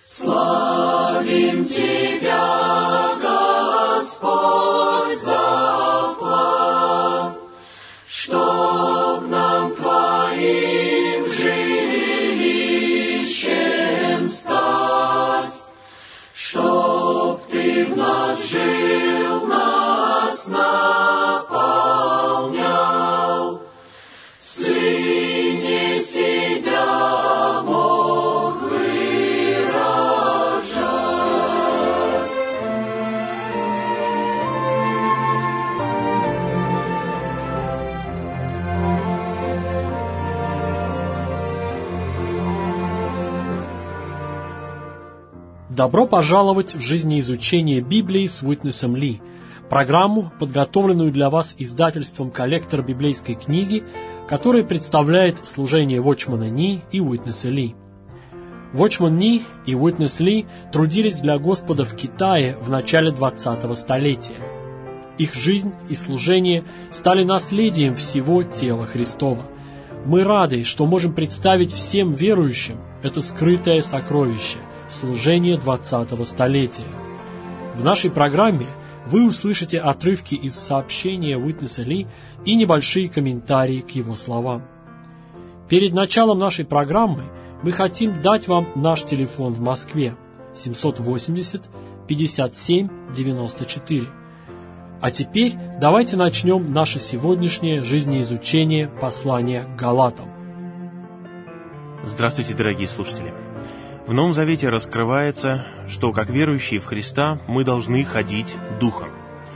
Славим Тебя, Господь, за план, чтоб нам Твоим жилищем стать, чтоб Ты в нас жил, нас наполнял, в Сыне себя мог выражать. Добро пожаловать в жизнеизучение Библии с Уитнесом Ли, программу, подготовленную для вас издательством «Коллектор библейской книги», которая представляет служение Watchman Nee и Уитнеса Ли. Watchman Nee и Уитнес Ли трудились для Господа в Китае в начале 20-го столетия. Их жизнь и служение стали наследием всего тела Христова. Мы рады, что можем представить всем верующим это скрытое сокровище – служение 20-го столетия. В нашей программе вы услышите отрывки из сообщения Уитнеса Ли и небольшие комментарии к его словам. Перед началом нашей программы мы хотим дать вам наш телефон в Москве 780-57-94. А теперь давайте начнем наше сегодняшнее жизнеизучение послания к Галатам. Здравствуйте, дорогие слушатели! В Новом Завете раскрывается, что, как верующие в Христа, мы должны ходить Духом.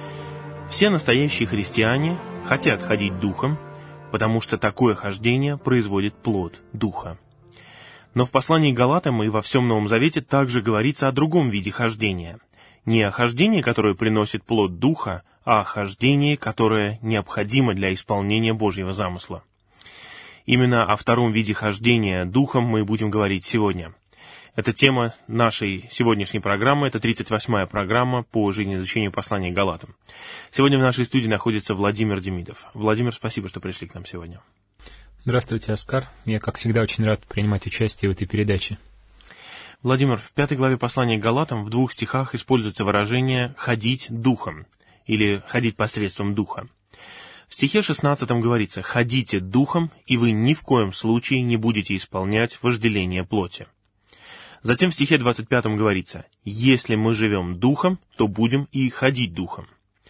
Все настоящие христиане хотят ходить Духом, потому что такое хождение производит плод Духа. Но в послании к Галатам и во всем Новом Завете также говорится о другом виде хождения. Не о хождении, которое приносит плод Духа, а о хождении, которое необходимо для исполнения Божьего замысла. Именно о втором виде хождения Духом мы будем говорить сегодня. Это тема нашей сегодняшней программы, это 38-я программа по жизнеизучению послания к Галатам. Сегодня в нашей студии находится Владимир Демидов. Владимир, спасибо, что пришли к нам сегодня. Здравствуйте, Оскар. Я, как всегда, очень рад принимать участие в этой передаче. Владимир, в 5 главе послания к Галатам в 2 стихах используется выражение «ходить духом» или «ходить посредством духа». В стихе 16 говорится «ходите духом, и вы ни в коем случае не будете исполнять вожделение плоти». Затем в стихе 25 говорится «Если мы живем духом, то будем и ходить духом».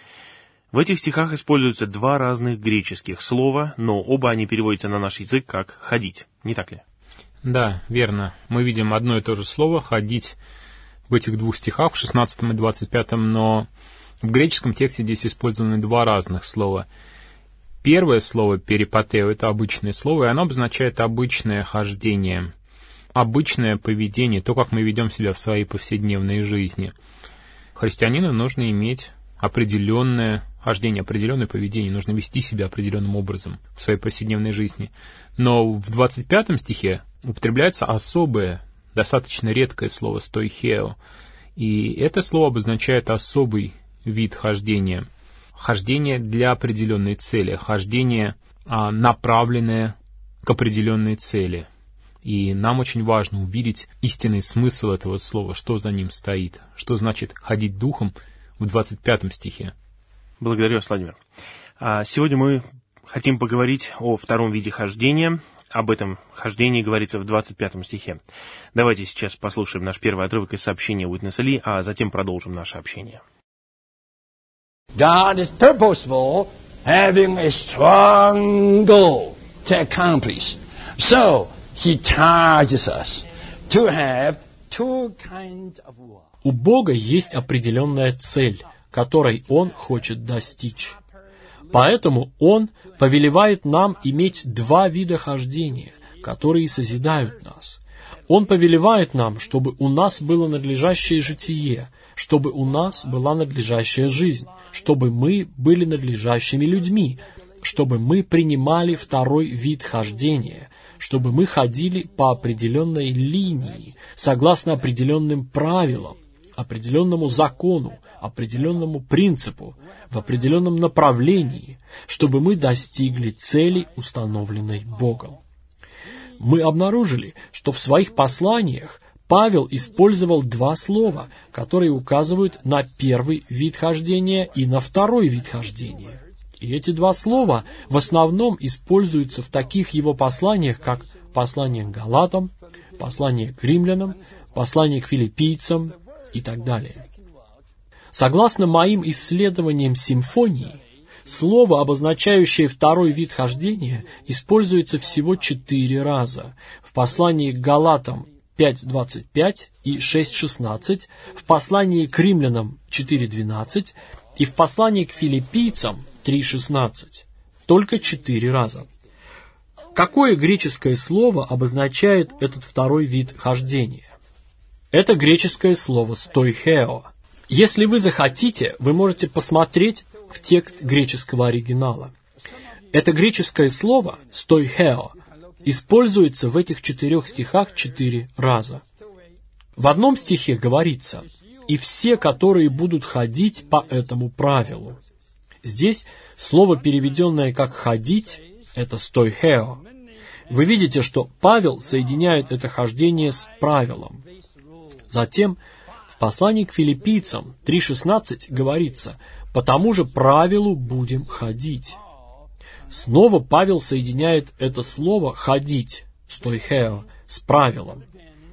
В этих стихах используются 2 разных греческих слова, но оба они переводятся на наш язык как «ходить». Не так ли? Да, верно. Мы видим одно и то же слово «ходить» в этих 2 стихах, в 16 и 25, но в греческом тексте здесь использованы 2 разных слова. Первое слово «перипатео» — это обычное слово, и оно обозначает обычное хождение, обычное поведение, то, как мы ведем себя в своей повседневной жизни. Христианину нужно иметь определенное хождение, определенное поведение, нужно вести себя определенным образом в своей повседневной жизни. Но в 25 стихе употребляется особое, достаточно редкое слово «стоихео», и это слово обозначает особый вид хождения. Хождение для определенной цели, хождение, направленное к определенной цели. И нам очень важно увидеть истинный смысл этого слова, что за ним стоит, что значит «ходить духом» в 25 стихе. Благодарю вас, Владимир. Сегодня мы хотим поговорить о втором виде хождения. Об этом хождении говорится в 25 стихе. Давайте сейчас послушаем наш первый отрывок из сообщения Уитнеса Ли, а затем продолжим наше общение. God is purposeful, having a strong goal to accomplish. So, He charges us to have 2 kinds of work. У Бога есть определенная цель, которой Он хочет достичь. Поэтому Он повелевает нам иметь 2 вида хождения, которые созидают нас. Он повелевает нам, чтобы у нас было надлежащее житие, чтобы у нас была надлежащая жизнь, чтобы мы были надлежащими людьми, чтобы мы принимали второй вид хождения, чтобы мы ходили по определенной линии, согласно определенным правилам, определенному закону, определенному принципу, в определенном направлении, чтобы мы достигли цели, установленной Богом. Мы обнаружили, что в своих посланиях Павел использовал два слова, которые указывают на первый вид хождения и на второй вид хождения. И эти два слова в основном используются в таких его посланиях, как послание к Галатам, послание к римлянам, послание к филиппийцам и так далее. Согласно моим исследованиям симфонии, слово, обозначающее второй вид хождения, используется всего 4 раза. В послании к Галатам 5:25 и 6:16, в послании к римлянам 4:12 и в послании к филиппийцам 3:16. Только 4 раза. Какое греческое слово обозначает этот второй вид хождения? Это греческое слово «стоихео». Если вы захотите, вы можете посмотреть в текст греческого оригинала. Это греческое слово «стоихео» используется в этих 4 стихах 4 раза. В одном стихе говорится «и все, которые будут ходить по этому правилу». Здесь слово, переведенное как «ходить», это «стоихео». Вы видите, что Павел соединяет это хождение с правилом. Затем в послании к филиппийцам 3:16 говорится «по тому же правилу будем ходить». Снова Павел соединяет это слово «ходить» «стоихео» с правилом.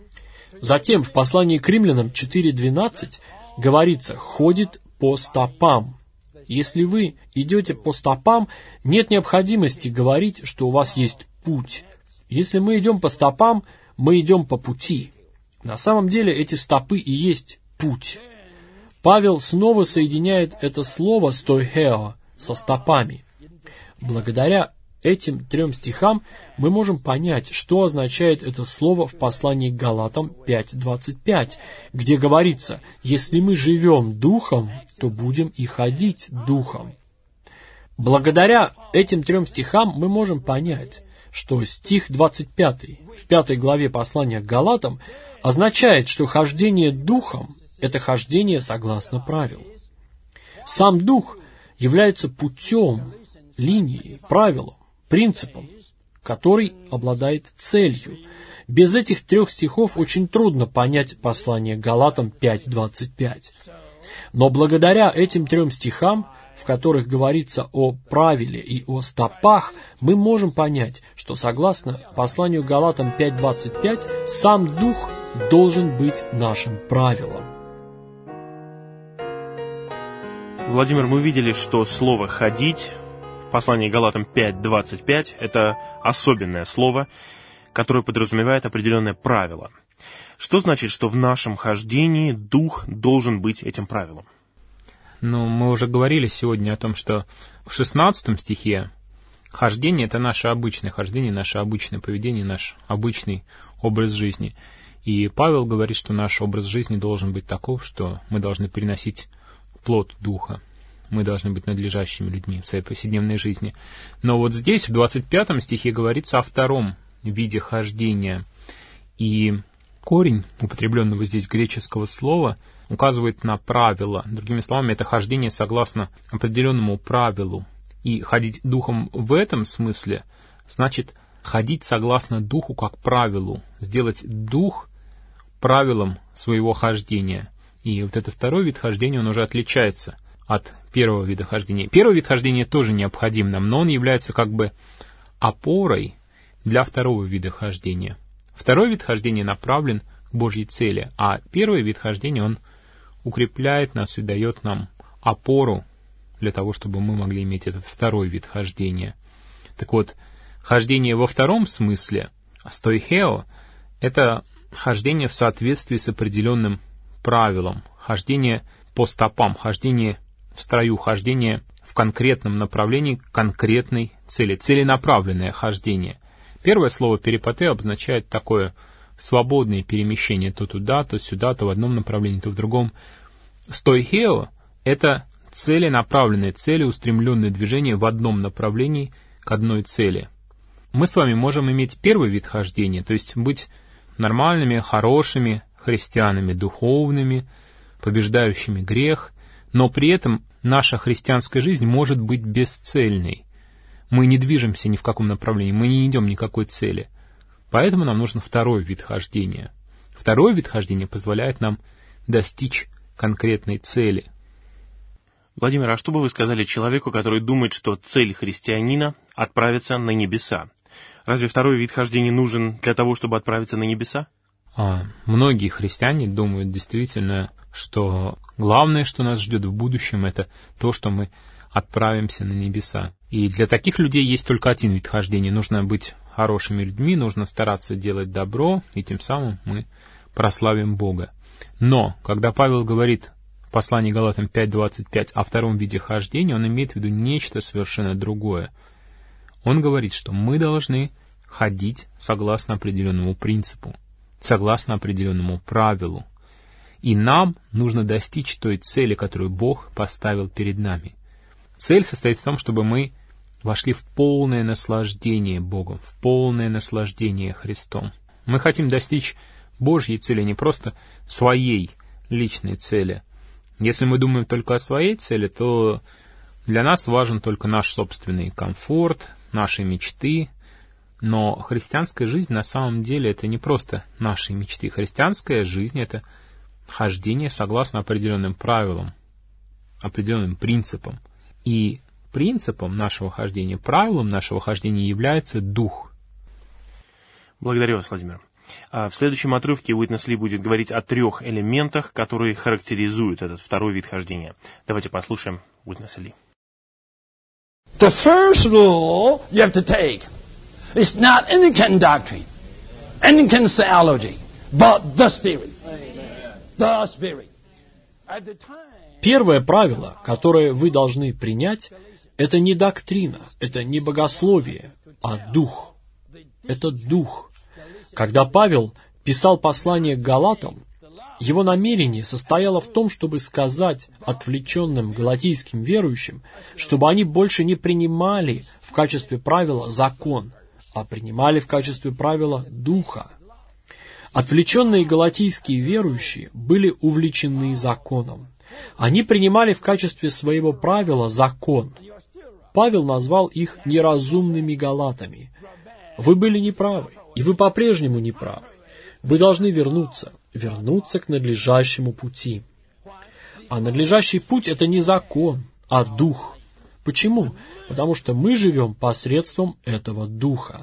Затем в послании к римлянам 4:12 говорится «ходит по стопам». Если вы идете по стопам, нет необходимости говорить, что у вас есть путь. Если мы идем по стопам, мы идем по пути. На самом деле эти стопы и есть путь. Павел снова соединяет это слово «стоихео» со стопами. Благодаря этим 3 стихам мы можем понять, что означает это слово в послании к Галатам 5:25, где говорится «если мы живем духом, то будем и ходить духом». Благодаря этим 3 стихам мы можем понять, что стих 25 в 5 главе послания к Галатам означает, что хождение духом – это хождение согласно правилу. Сам дух является путем, линией, правилом, принципом, который обладает целью. Без этих 3 стихов очень трудно понять послание к Галатам 5:25. Но благодаря этим 3 стихам, в которых говорится о правиле и о стопах, мы можем понять, что согласно посланию к Галатам 5:25, сам дух должен быть нашим правилом. Владимир, мы увидели, что слово «ходить» в послании к Галатам 5:25 – это особенное слово, которое подразумевает определенное правило. Что значит, что в нашем хождении дух должен быть этим правилом? Мы уже говорили сегодня о том, что в 16 стихе хождение — это наше обычное хождение, наше обычное поведение, наш обычный образ жизни. И Павел говорит, что наш образ жизни должен быть таков, что мы должны переносить плод Духа. Мы должны быть надлежащими людьми в своей повседневной жизни. Но вот здесь, в 25 стихе, говорится о втором виде хождения. И корень употребленного здесь греческого слова указывает на правило. Другими словами, это хождение согласно определенному правилу. И ходить духом в этом смысле значит ходить согласно духу как правилу, сделать дух правилом своего хождения. И вот этот второй вид хождения, он уже отличается от первого вида хождения. Первый вид хождения тоже необходим нам, но он является как бы опорой для второго вида хождения. Второй вид хождения направлен к Божьей цели, а первый вид хождения, он укрепляет нас и дает нам опору для того, чтобы мы могли иметь этот второй вид хождения. Так вот, хождение во втором смысле, стоихео, это хождение в соответствии с определенным правилом, хождение по стопам, хождение в строю, хождение в конкретном направлении к конкретной цели, целенаправленное хождение. Первое слово «перипатео» обозначает такое свободное перемещение то туда, то сюда, то в одном направлении, то в другом. Стоихео — это целенаправленное, целеустремленное движение в одном направлении к одной цели. Мы с вами можем иметь первый вид хождения, то есть быть нормальными, хорошими христианами, духовными, побеждающими грех, но при этом наша христианская жизнь может быть бесцельной. Мы не движемся ни в каком направлении, мы не идем никакой цели. Поэтому нам нужен второй вид хождения. Второй вид хождения позволяет нам достичь конкретной цели. Владимир, а что бы вы сказали человеку, который думает, что цель христианина — отправиться на небеса? Разве второй вид хождения нужен для того, чтобы отправиться на небеса? Многие христиане думают действительно, что главное, что нас ждет в будущем, это то, что мы отправимся на небеса. И для таких людей есть только один вид хождения. Нужно быть хорошими людьми, нужно стараться делать добро, и тем самым мы прославим Бога. Но, когда Павел говорит в послании Галатам 5:25 о втором виде хождения, он имеет в виду нечто совершенно другое. Он говорит, что мы должны ходить согласно определенному принципу, согласно определенному правилу. И нам нужно достичь той цели, которую Бог поставил перед нами. Цель состоит в том, чтобы мы вошли в полное наслаждение Богом, в полное наслаждение Христом. Мы хотим достичь Божьей цели, не просто своей личной цели. Если мы думаем только о своей цели, то для нас важен только наш собственный комфорт, наши мечты. Но христианская жизнь на самом деле это не просто наши мечты. Христианская жизнь — это хождение согласно определенным правилам, определенным принципам. И принципом нашего хождения, правилом нашего хождения является Дух. Благодарю вас, Владимир. В следующем отрывке Уитнес Ли будет говорить о 3 элементах, которые характеризуют этот второй вид хождения. Давайте послушаем Уитнеса Ли. The first rule you have to take is not Anglican doctrine, Anglican theology, but the Spirit. The Spirit. At the time, Первое правило, которое вы должны принять, это не доктрина, это не богословие, а дух. Это дух. Когда Павел писал послание к Галатам, его намерение состояло в том, чтобы сказать отвлеченным галатийским верующим, чтобы они больше не принимали в качестве правила закон, а принимали в качестве правила духа. Отвлеченные галатийские верующие были увлечены законом. Они принимали в качестве своего правила закон. Павел назвал их неразумными галатами. Вы были неправы, и вы по-прежнему неправы. Вы должны вернуться к надлежащему пути. А надлежащий путь — это не закон, а дух. Почему? Потому что мы живем посредством этого духа.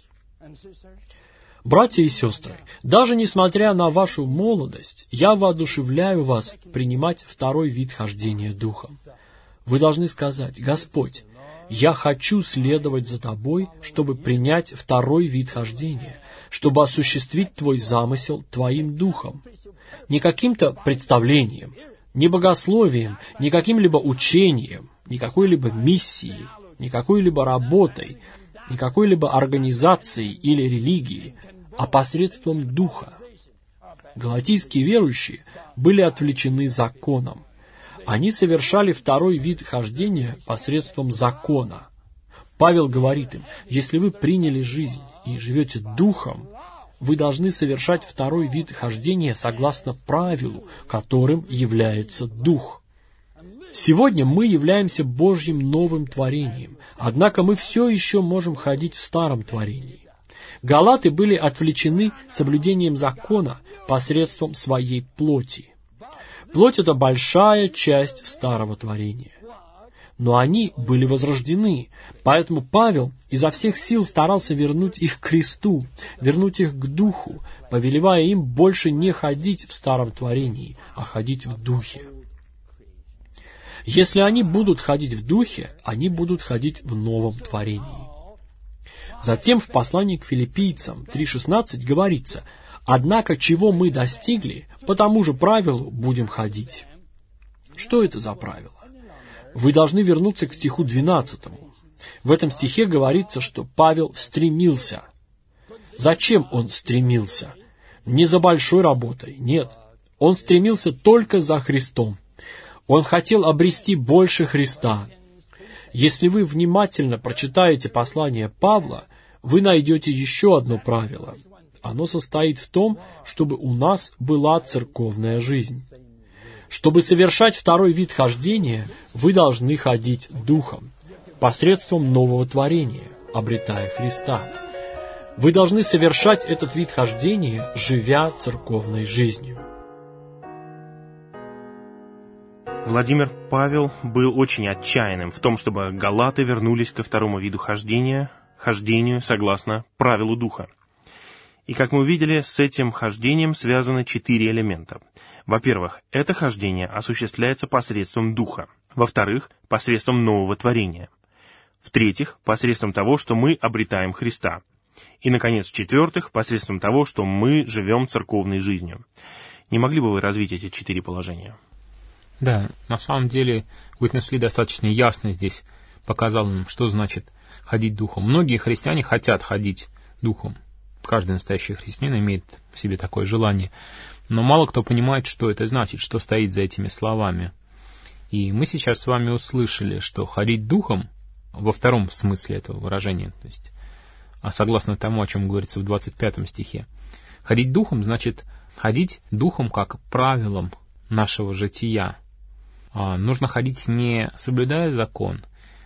Братья и сестры, даже несмотря на вашу молодость, я воодушевляю вас принимать второй вид хождения духом. Вы должны сказать: «Господь, я хочу следовать за Тобой, чтобы принять второй вид хождения, чтобы осуществить Твой замысел Твоим духом». Не каким-то представлением, не богословием, не каким-либо учением, не какой-либо миссией, не какой-либо работой, не какой-либо организацией или религией, а посредством духа. Галатийские верующие были отвлечены законом. Они совершали второй вид хождения посредством закона. Павел говорит им: если вы приняли жизнь и живете духом, вы должны совершать второй вид хождения согласно правилу, которым является дух. Сегодня мы являемся Божьим новым творением, однако мы все еще можем ходить в старом творении. Галаты были отвлечены соблюдением закона посредством своей плоти. Плоть — это большая часть старого творения. Но они были возрождены, поэтому Павел изо всех сил старался вернуть их к Христу, вернуть их к Духу, повелевая им больше не ходить в старом творении, а ходить в Духе. Если они будут ходить в Духе, они будут ходить в новом творении. Затем в послании к Филиппийцам 3:16 говорится: «Однако, чего мы достигли, по тому же правилу будем ходить». Что это за правило? Вы должны вернуться к стиху 12. В этом стихе говорится, что Павел стремился. Зачем он стремился? Не за большой работой, нет. Он стремился только за Христом. Он хотел обрести больше Христа. Если вы внимательно прочитаете послание Павла, вы найдете еще одно правило. Оно состоит в том, чтобы у нас была церковная жизнь. Чтобы совершать второй вид хождения, вы должны ходить духом, посредством нового творения, обретая Христа. Вы должны совершать этот вид хождения, живя церковной жизнью. Владимир Павел был очень отчаянным в том, чтобы галаты вернулись ко второму виду хождения, хождению согласно правилу Духа. И, как мы увидели, с этим хождением связаны 4 элемента. Во-первых, это хождение осуществляется посредством Духа. Во-вторых, посредством нового творения. В-третьих, посредством того, что мы обретаем Христа. И, наконец, в-четвертых, посредством того, что мы живем церковной жизнью. Не могли бы вы развить эти 4 положения? Да, на самом деле Уитнес Ли достаточно ясно здесь показал нам, что значит ходить Духом. Многие христиане хотят ходить Духом. Каждый настоящий христианин имеет в себе такое желание. Но мало кто понимает, что это значит, что стоит за этими словами. И мы сейчас с вами услышали, что ходить Духом, во втором смысле этого выражения, то есть, согласно тому, о чем говорится в 25 стихе, ходить Духом значит ходить Духом как правилом нашего жития. Нужно ходить, не соблюдая закон,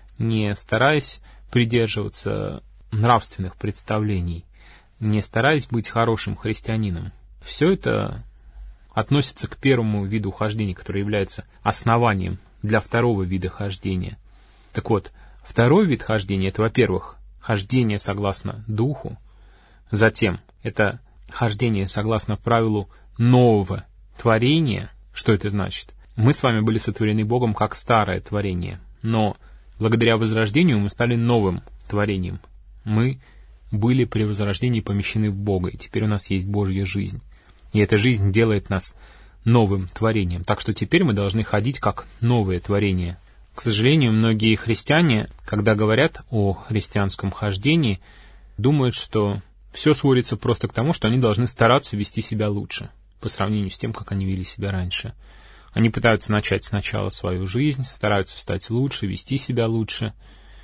не стараясь придерживаться нравственных представлений, не стараясь быть хорошим христианином. Все это относится к первому виду хождения, который является основанием для второго вида хождения. Так вот, второй вид хождения — это, во-первых, хождение согласно Духу, затем это хождение согласно правилу нового творения. Что это значит? Мы с вами были сотворены Богом как старое творение, но благодаря возрождению мы стали новым творением. Мы были при возрождении помещены в Бога, и теперь у нас есть Божья жизнь. И эта жизнь делает нас новым творением. Так что теперь мы должны ходить как новое творение. К сожалению, многие христиане, когда говорят о христианском хождении, думают, что все сводится просто к тому, что они должны стараться вести себя лучше по сравнению с тем, как они вели себя раньше. Они пытаются начать сначала свою жизнь, стараются стать лучше, вести себя лучше.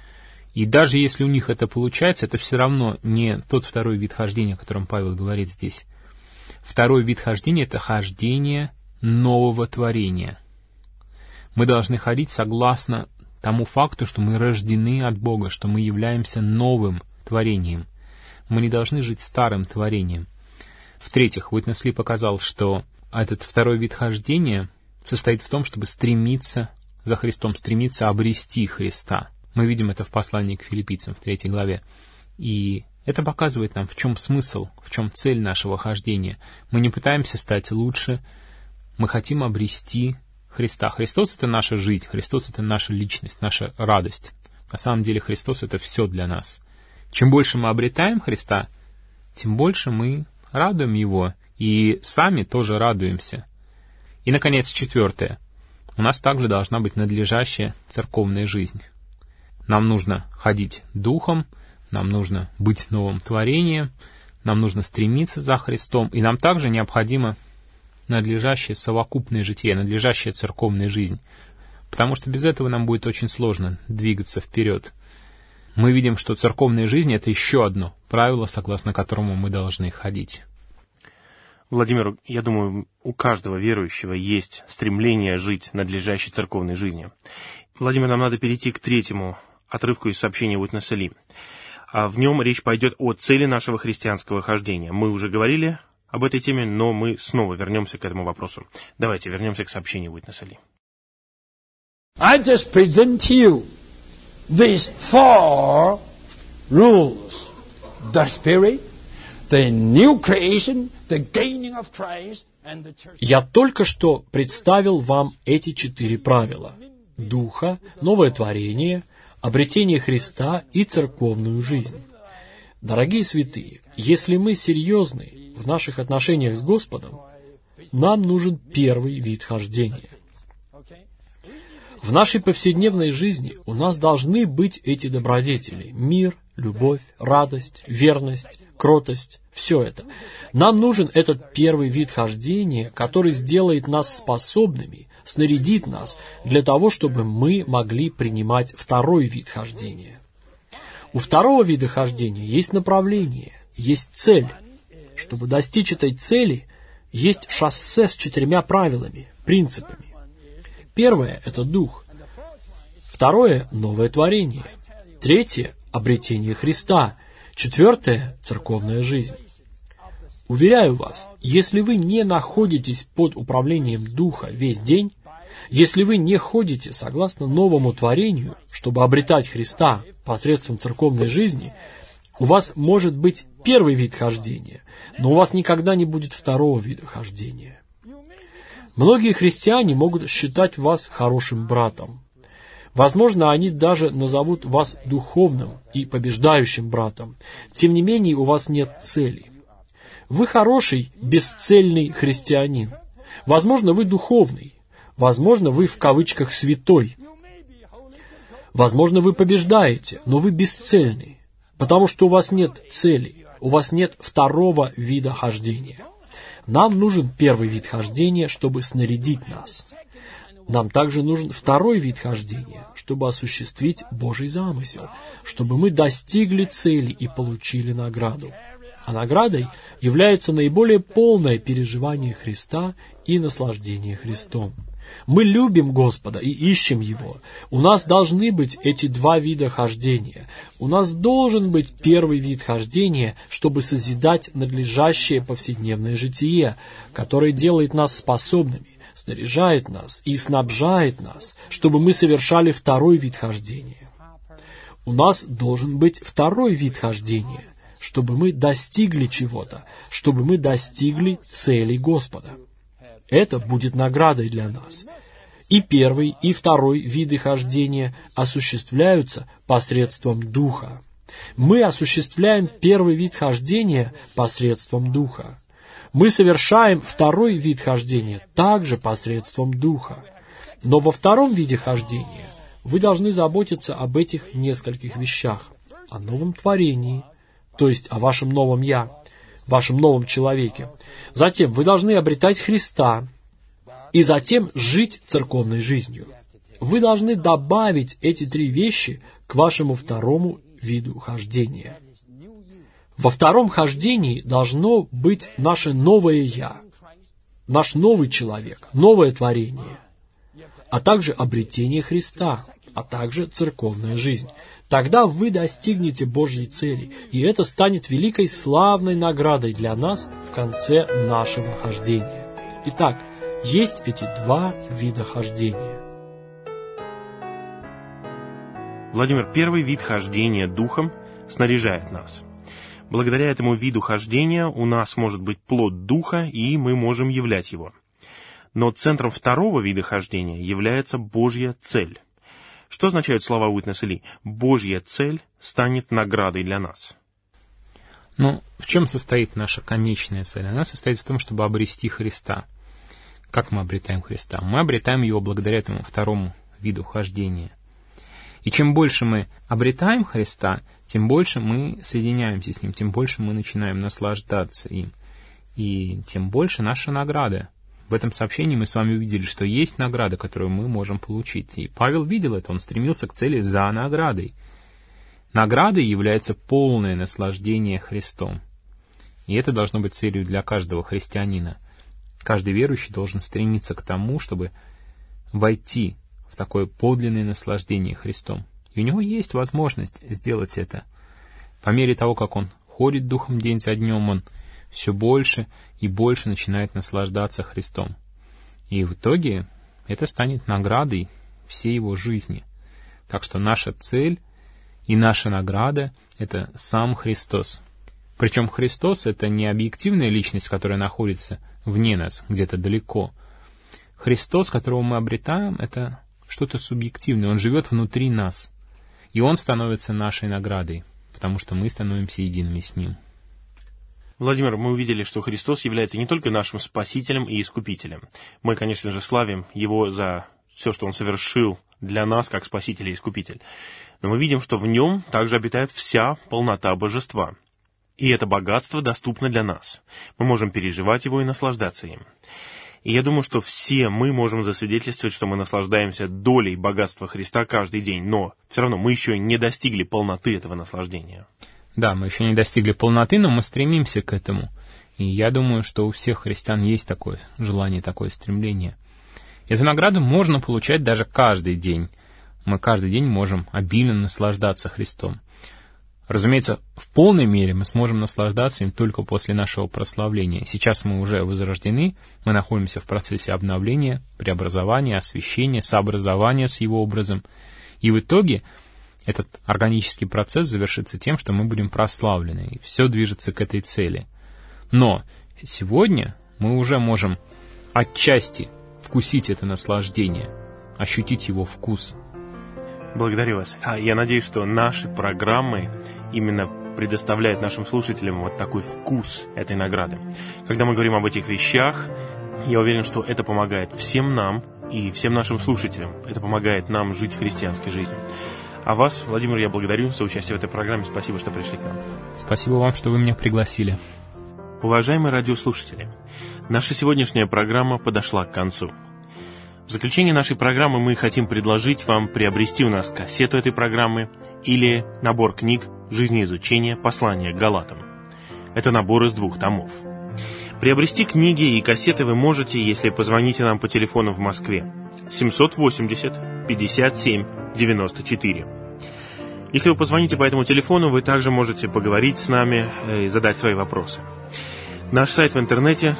И даже если у них это получается, это все равно не тот второй вид хождения, о котором Павел говорит здесь. Второй вид хождения — это хождение нового творения. Мы должны ходить согласно тому факту, что мы рождены от Бога, что мы являемся новым творением. Мы не должны жить старым творением. В-третьих, Уитнес Ли показал, что этот второй вид хождения состоит в том, чтобы стремиться за Христом, стремиться обрести Христа. Мы видим это в послании к Филиппийцам в 3 главе. И это показывает нам, в чем смысл, в чем цель нашего хождения. Мы не пытаемся стать лучше, мы хотим обрести Христа. Христос — это наша жизнь, Христос — это наша личность, наша радость. На самом деле Христос — это все для нас. Чем больше мы обретаем Христа, тем больше мы радуем Его, и сами тоже радуемся. И, наконец, 4. У нас также должна быть надлежащая церковная жизнь. Нам нужно ходить Духом, нам нужно быть новым творением, нам нужно стремиться за Христом, и нам также необходимо надлежащее совокупное житие, надлежащая церковная жизнь, потому что без этого нам будет очень сложно двигаться вперед. Мы видим, что церковная жизнь — это еще одно правило, согласно которому мы должны ходить. Владимир, я думаю, у каждого верующего есть стремление жить надлежащей церковной жизнью. Владимир, нам надо перейти к 3 отрывку из сообщения Уитнеса Ли. В нем речь пойдет о цели нашего христианского хождения. Мы уже говорили об этой теме, но мы снова вернемся к этому вопросу. Давайте вернемся к сообщению Уитнеса Ли. I just present to you these 4 rules: the Spirit, the new creation, the gaining of Christ, and the church. Я только что представил вам эти 4 правила: Духа, новое творение, обретение Христа и церковную жизнь. Дорогие святые, если мы серьезны в наших отношениях с Господом, нам нужен первый вид хождения. В нашей повседневной жизни у нас должны быть эти добродетели: мир, любовь, радость, верность, кротость, все это. Нам нужен этот первый вид хождения, который сделает нас способными, снарядит нас для того, чтобы мы могли принимать второй вид хождения. У второго вида хождения есть направление, есть цель. Чтобы достичь этой цели, есть шоссе с 4 правилами, принципами. Первое — это Дух. Второе — новое творение. Третье — обретение Христа. Четвертое – церковная жизнь. Уверяю вас, если вы не находитесь под управлением Духа весь день, если вы не ходите согласно новому творению, чтобы обретать Христа посредством церковной жизни, у вас может быть первый вид хождения, но у вас никогда не будет второго вида хождения. Многие христиане могут считать вас хорошим братом. Возможно, они даже назовут вас духовным и побеждающим братом. Тем не менее, у вас нет цели. Вы хороший, бесцельный христианин. Возможно, вы духовный. Возможно, вы в кавычках святой. Возможно, вы побеждаете, но вы бесцельный, потому что у вас нет цели, у вас нет второго вида хождения. Нам нужен первый вид хождения, чтобы снарядить нас. Нам также нужен второй вид хождения, чтобы осуществить Божий замысел, чтобы мы достигли цели и получили награду. А наградой является наиболее полное переживание Христа и наслаждение Христом. Мы любим Господа и ищем Его. У нас должны быть эти два вида хождения. У нас должен быть первый вид хождения, чтобы созидать надлежащее повседневное житие, которое делает нас способными, снаряжает нас и снабжает нас, чтобы мы совершали второй вид хождения. У нас должен быть второй вид хождения, чтобы мы достигли чего-то, чтобы мы достигли цели Господа. Это будет наградой для нас. И первый, и второй виды хождения осуществляются посредством Духа. Мы осуществляем первый вид хождения посредством Духа. Мы совершаем второй вид хождения также посредством Духа. Но во втором виде хождения вы должны заботиться об этих нескольких вещах. О новом творении, то есть о вашем новом «я», вашем новом человеке. Затем вы должны обретать Христа, и затем жить церковной жизнью. Вы должны добавить эти три вещи к вашему второму виду хождения. Во втором хождении должно быть наше новое «я», наш новый человек, новое творение, а также обретение Христа, а также церковная жизнь. Тогда вы достигнете Божьей цели, и это станет великой славной наградой для нас в конце нашего хождения. Итак, есть эти два вида хождения. Владимир, первый вид хождения Духом снаряжает нас. Благодаря этому виду хождения у нас может быть плод Духа, и мы можем являть его. Но центром второго вида хождения является Божья цель. Что означают слова Уитнеса Ли? Божья цель станет наградой для нас. Ну, в чем состоит наша конечная цель? Она состоит в том, чтобы обрести Христа. Как мы обретаем Христа? Мы обретаем Его благодаря этому второму виду хождения. И чем больше мы обретаем Христа, тем больше мы соединяемся с Ним, тем больше мы начинаем наслаждаться им. И тем больше наша награда. В этом сообщении мы с вами увидели, что есть награда, которую мы можем получить. И Павел видел это, он стремился к цели за наградой. Наградой является полное наслаждение Христом. И это должно быть целью для каждого христианина. Каждый верующий должен стремиться к тому, чтобы войти в такое подлинное наслаждение Христом. И у него есть возможность сделать это. По мере того, как он ходит Духом день за днем, он все больше и больше начинает наслаждаться Христом. И в итоге это станет наградой всей его жизни. Так что наша цель и наша награда — это сам Христос. Причем Христос — это не объективная личность, которая находится вне нас, где-то далеко. Христос, которого мы обретаем, это что-то субъективное. Он живет внутри нас. И Он становится нашей наградой, потому что мы становимся едиными с Ним. Владимир, мы увидели, что Христос является не только нашим Спасителем и Искупителем. Мы, конечно же, славим Его за все, что Он совершил для нас, как Спаситель и Искупитель. Но мы видим, что в Нем также обитает вся полнота Божества. И это богатство доступно для нас. Мы можем переживать его и наслаждаться им. И я думаю, что все мы можем засвидетельствовать, что мы наслаждаемся долей богатства Христа каждый день, но все равно мы еще не достигли полноты этого наслаждения. Да, мы еще не достигли полноты, но мы стремимся к этому. И я думаю, что у всех христиан есть такое желание, такое стремление. Эту награду можно получать даже каждый день. Мы каждый день можем обильно наслаждаться Христом. Разумеется, в полной мере мы сможем наслаждаться им только после нашего прославления. Сейчас мы уже возрождены, мы находимся в процессе обновления, преобразования, освящения, сообразования с Его образом. И в итоге этот органический процесс завершится тем, что мы будем прославлены, и все движется к этой цели. Но сегодня мы уже можем отчасти вкусить это наслаждение, ощутить его вкус. Благодарю вас. Я надеюсь, что наши программы именно предоставляют нашим слушателям вот такой вкус этой награды. Когда мы говорим об этих вещах, я уверен, что это помогает всем нам и всем нашим слушателям. Это помогает нам жить христианской жизнью. А вас, Владимир, я благодарю за участие в этой программе. Спасибо, что пришли к нам. Спасибо вам, что вы меня пригласили. Уважаемые радиослушатели, наша сегодняшняя программа подошла к концу. В заключение нашей программы мы хотим предложить вам приобрести у нас кассету этой программы или набор книг «Жизнеизучение. Послание к Галатам». Это набор из 2 томов. Приобрести книги и кассеты вы можете, если позвоните нам по телефону в Москве 780 57 94. Если вы позвоните по этому телефону, вы также можете поговорить с нами и задать свои вопросы. Наш сайт в интернете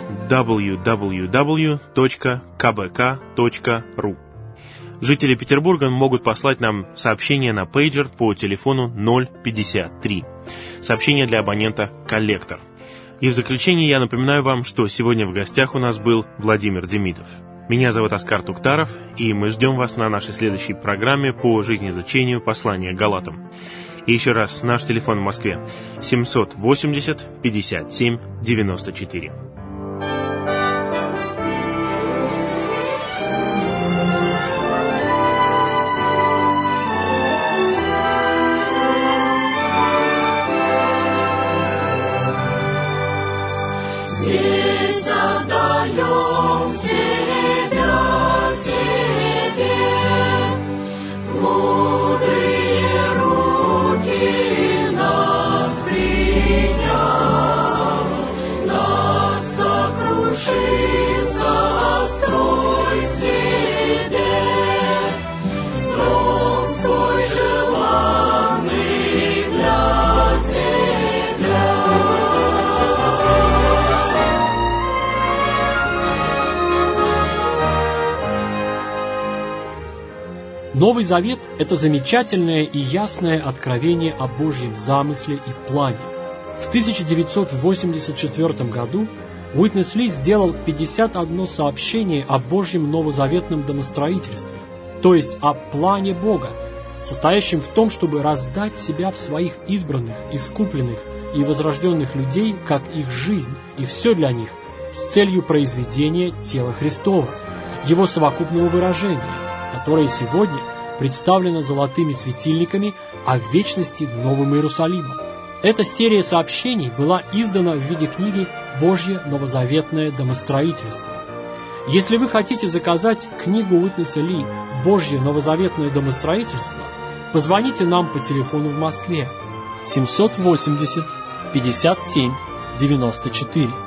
www.kbk.ru. Жители Петербурга могут послать нам сообщение на пейджер по телефону 053. Сообщение для абонента «Коллектор». И в заключение я напоминаю вам, что сегодня в гостях у нас был Владимир Демидов. Меня зовут Оскар Туктаров, и мы ждем вас на нашей следующей программе по жизнеизучению послания к Галатам. И еще раз, наш телефон в Москве 780 57 94. Здесь отдаем себя Тебе, в мудрые руки нас приняв, нас сокруши, сострой себе, дом свой желанный для Тебя. Новый Завет – это замечательное и ясное откровение о Божьем замысле и плане. В 1984 году Уитнес Ли сделал 51 сообщение о Божьем новозаветном домостроительстве, то есть о плане Бога, состоящем в том, чтобы раздать себя в своих избранных, искупленных и возрожденных людей, как их жизнь, и все для них, с целью произведения тела Христова, его совокупного выражения, которое сегодня представлено золотыми светильниками, а в вечности Новым Иерусалимом. Эта серия сообщений была издана в виде книги «Божье новозаветное домостроительство». Если вы хотите заказать книгу Уитнеса Ли «Божье новозаветное домостроительство», позвоните нам по телефону в Москве 780 57 94.